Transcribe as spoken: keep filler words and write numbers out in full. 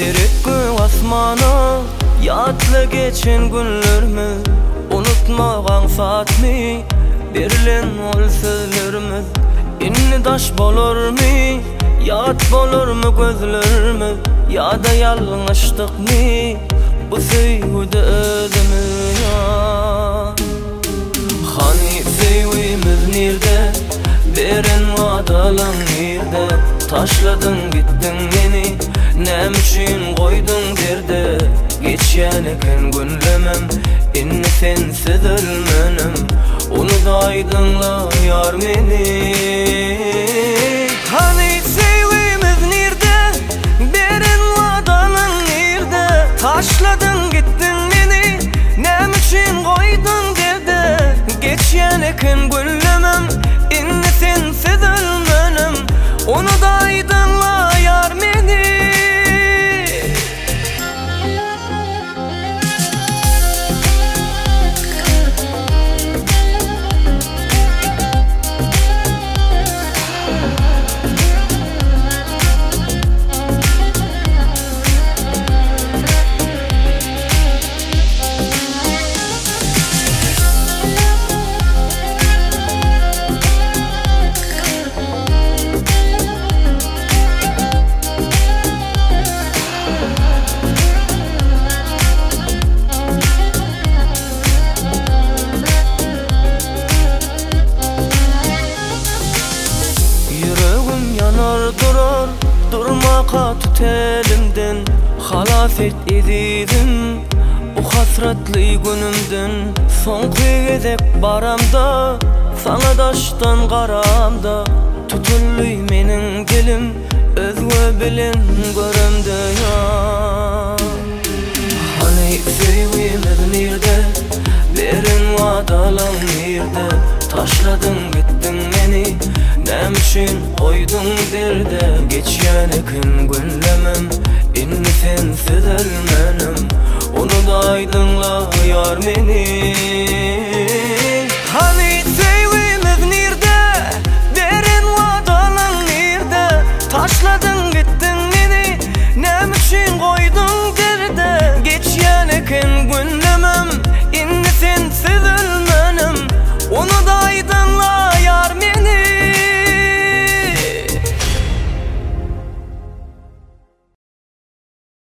Terekkü asmana yatla geçen günlerimiz, unutmagan saatmi berilen ol sözlerimiz. İnni daş bolur mi, yat bolur mu gözlerimiz, ya da yalnızlık mi bu sevgide özümüz ya. Hani sevgimiz nerede, beren vadalan nerede? Taşladın gittin beni, nem için koydun derde. Geçen eken günlemem, inni sensiz ölmenim. Onu da aydınla yar meni. Hani sevgimiz nerede, beren vadalan nerede? Taşladın gittin beni, nem için koydun derde. Geçen eken günlemem, inni sensiz ölmenim. Onu da aydınla yar meni. Durar, durmaka tut elimden, halas et ezizim bu hasratli günümden. Soňky gezek baramda, sana daştan garamda, tutully menin dilim, özgö bilen göremde ya. Hani sevgimiz nerede, beren vadalan nerede? Taşladın gittin beni, nem için koydun derde. Geçen eken günlemem, inni sensiz ölmenim. Onu da aydınla yar meni.